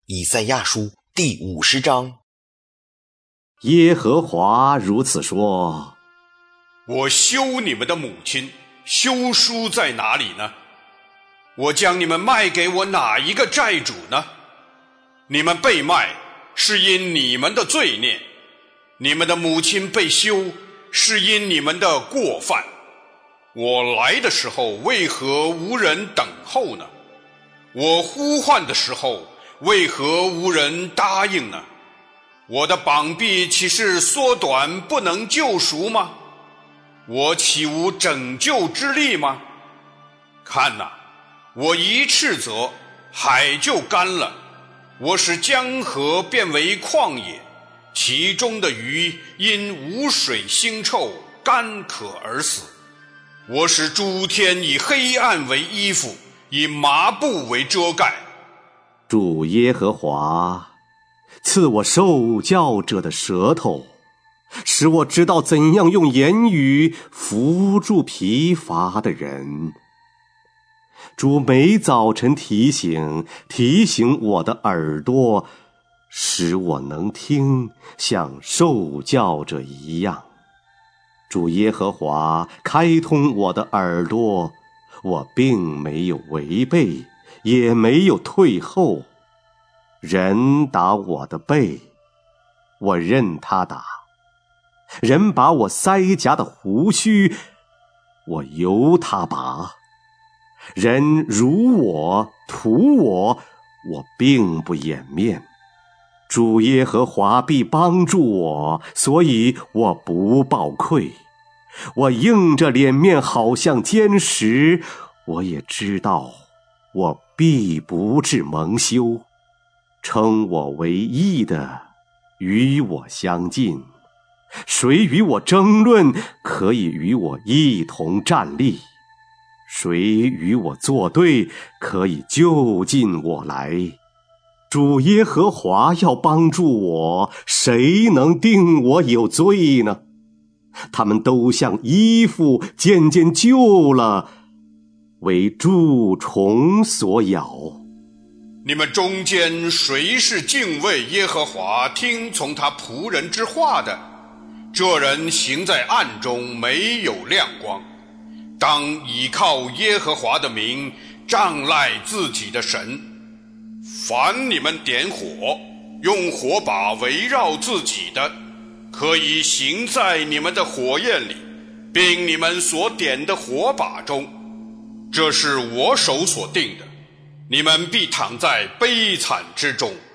以赛亚书第50章。 耶和华如此说： 我休你们的母亲，休书在哪里呢？我将你们卖给我哪一个债主呢？你们被卖，是因你们的罪孽；你们的母亲被休，是因你们的过犯。我来的时候，为何无人等候呢？我呼唤的时候，为何无人答应呢？我的膀臂岂是缩短，不能救赎吗？我岂无拯救之力吗？看哪，我一斥责，海就干了；我使江河变为旷野，其中的鱼因无水腥臭，干渴而死。我使诸天以黑暗为衣服，以麻布为遮盖。 主耶和华赐我受教者的舌头，使我知道怎样用言语扶助疲乏的人。主每早晨提醒我的耳朵，使我能听，像受教者一样。主耶和华开通我的耳朵，我并没有违背，也没有退后。人打我的背，我任他打；人拔我腮颊的胡须，我由他拔；人辱我屠我，我并不掩面。主耶和华必帮助我，所以我不抱愧。我硬着脸面好像坚石，我也知道我必不致蒙羞。称我为义的与我相近，谁与我争论，可以与我一同站立；谁与我作对，可以就近我来。主耶和华要帮助我，谁能定我有罪呢？他们都像衣服渐渐旧了，为蛀虫所咬。 你们中间谁是敬畏耶和华，听从他仆人之话的？这人行在暗中，没有亮光。当倚靠耶和华的名，仗赖自己的神。凡你们点火，用火把围绕自己的，可以行在你们的火焰里，并你们所点的火把中。这是我手所定的，你们必躺在悲惨之中。